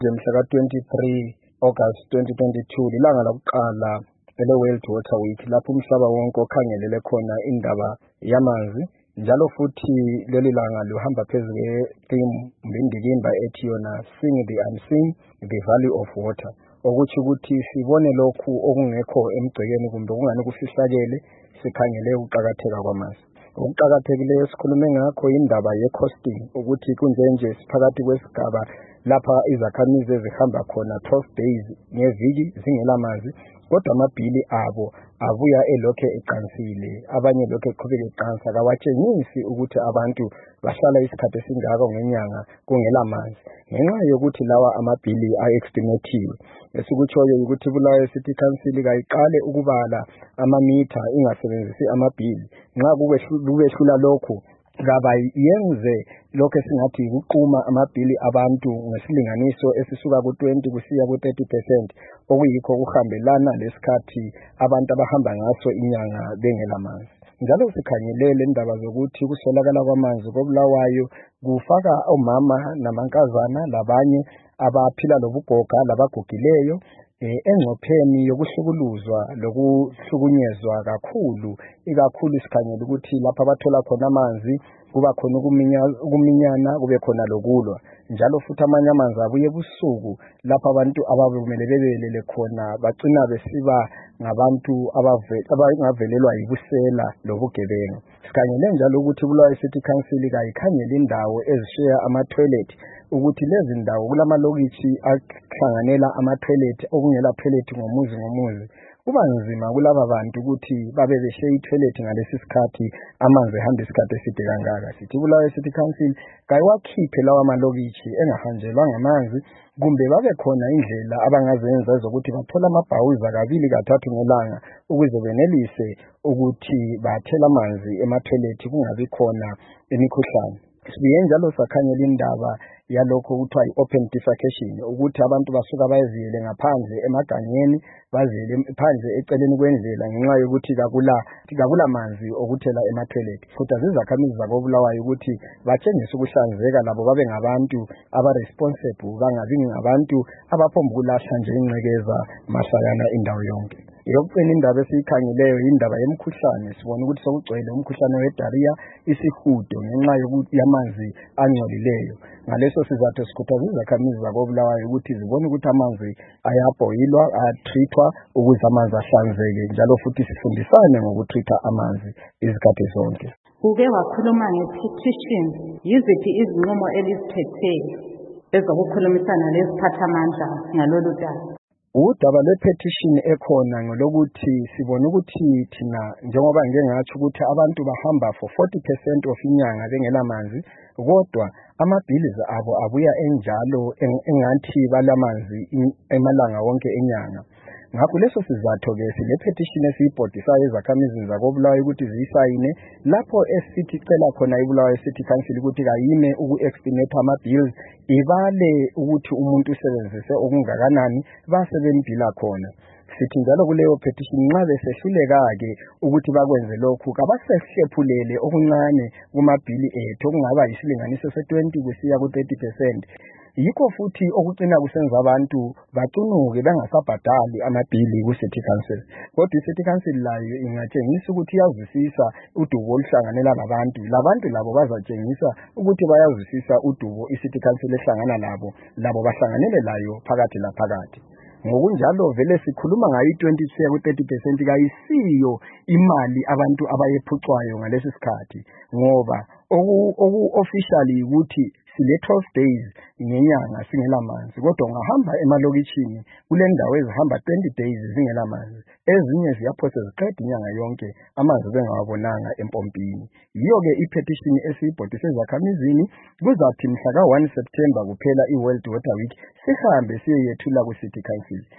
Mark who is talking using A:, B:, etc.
A: Mhla ka-23 August 2022 lilanga lokuqala ele-World Water Week lapho umhlaba wonke okhangelele khona indaba yamanzi, njalo futhi leli langa luhamba phezu kwe-theme indikimba ethi yona Sing the Unseen, the Value of Water, okuthi ukuthi sibone lokhu okungekho emgcekeni kumbe okungani kufihlakele sikhangele ukuqakatheka kwamanzi. Okuqakathekileyo sikhulume ngakho indaba ye-costing, ukuthi kunjenje siphakathi kwesigaba lapha izakhamizi ezihamba khona 12 days ngeviki zingela manzi, kodwa amabhili abo abuya elokhe eqansile, abanye lokhe eqhubeka eqansa, kawatshengisi ukuthi abantu bahlala isikhathi esingaka ngenyanga kungela manzi, ngenxa yokuthi lawa amabhili a-estimatiwe. Esikutshoyo ukuthi Bulawayo City Council kayiqale ukubala amamitha ingasebenzisi amabhili. Nxa kubehlula lokhu kabayenze lokho esingathi ukuquma amabhili abantu ngesilinganiso esisuka ku-20 kusiya ku-30%, okuyikho kuhambelana lesikhathi abantu abahamba ngaso inyanga bengela manzi. Njalo sikhangelele indaba zokuthi kuswelakala kwamanzi koBulawayo kufaka omama namankazana labanye abaphila lobugoga labagugileyo engcopheni yokuhlukuluzwa lokuhlukunyezwa kakhulu, ikakhulu sikhangela ukuthi lapha abathola khona amanzi kuba khona ukuminyana, kube khona lokulwa. Njalo futhi amanye amanzi abuye ebusuku lapha abantu ababemele bebelele khona bagcina besiba ngabantu abangavelelwa yibusela lobugebengu. Sikhangele njalo ukuthi Bulawayo City Council kayikhangele indawo ezisheya ama-toilet, ukuthi lezi ndawo kulamalokitshi ahlanganela ama-toilet okungela toilet ngomuzi ngomuzi. Kuba nzima kulaba bantu ukuthi babe besheya i-toilet ngalesi sikhathi amanzi ehamba isikhathi eside kangaka. Sithi Bulawayo City Council kayiwakhiphe lawa malokitshi engahanjelwa ngamanzi, kumbe babe khona indlela abangazenza zokuthi bathola amabhawuza kabili kathathu ngelanga ukuze benelise ukuthi bathele amanzi ema-toilet kungabi khona imikhuhlane. Sibuye njalo sakhangela indaba yalokho kuthiwa yi-open defecation, ukuthi abantu basuka bayeziyele ngaphandle emagangeni, baziyele phandle eceleni kwendlela ngenxa yokuthi kakula manzi okuthela ema-toilet. Futhi izakhamizi zakoBulawayo ukuthi batshengise ukuhlanzeka, labo babe ngabantu aba-responsible, bangabi ngabantu abaphomba ukulahla nje ingcekeza mahlayana indawo yonke. Yokucina indaba esiyikhangeleyo indaba yemikhuhlane. Sibona ukuthi sokugcwele umkhuhlane we-diarrhea, isihudo, ngenxa yamanzi angcolileyo. Ngaleso sizathu sikhuthaza izakhamizi zakoBulawayo ukuthi zibone ukuthi amanzi ayabhoyilwa, ayatreatwa ukuze amanzi ahlanzeke, njalo futhi sifundisane ngokutreata amanzi izikhathi zonke.
B: Uke wakhuluma nge-petition, yiziphi izinqumo eliziphetheyo ezokukhulumisana leziphathamandla ngalolu daba?
A: Udaba lwe-petition ekhona ngolokuthi sibone ukuthi thina njengoba ngike ngatsho ukuthi abantu bahamba for 40% of inyanga bengela manzi, kodwa ama-bills abo abuya enjalo engathi balamanzi emalanga wonke enyanga. Ngakho leso sizatho-ke sile-petition esiyibhodisayo ezakhamizi zakoBulawayo ukuthi ziyisayine, lapho esithi cela khona iBulawayo City Council ukuthi kayime uku-estimate ama-bills, ibale ukuthi umuntu usebenzise okungakanani base bembila khona. Sithi njalo kuleyo petition nxa besehluleka-ke ukuthi bakwenze lokhu, kabasehlephulele okuncane kumabhili ethu okungaba yisilinganiso se-20 kusiya ku-30%. Yikho futhi okucina kusenza abantu bacunuke bengasabhadali amabhili ku-City Council. Kodwa i-City Council layo ingatshengisa ukuthi iyazwisisa udubo oluhlanganela labantu labo bazatshengisa ukuthi bayazwisisa udubo i-City Council ehlangana labo bahlanganele layo phakathi laphakathi. Ngokunjalo vele sikhuluma ngayo i-20 kusiya ku-30% kayisiyo imali abantu abayephucwayo ngalesi sikhathi, ngoba oku-officially ukuthi sile 12 days ngenyanga singela manzi, kodwa ungahamba emalokitshini kule ndawo ezihamba 20 days zingela manzi, ezinye ziyaphose ziqeda inyanga yonke amanzi bengawabonanga empompini. Yiyo-ke i-petition esiyibhodise ezakhamizini, kuzathi mhla ka-1 September kuphela i-World Water Week sihambe siyeyethula ku-City Council.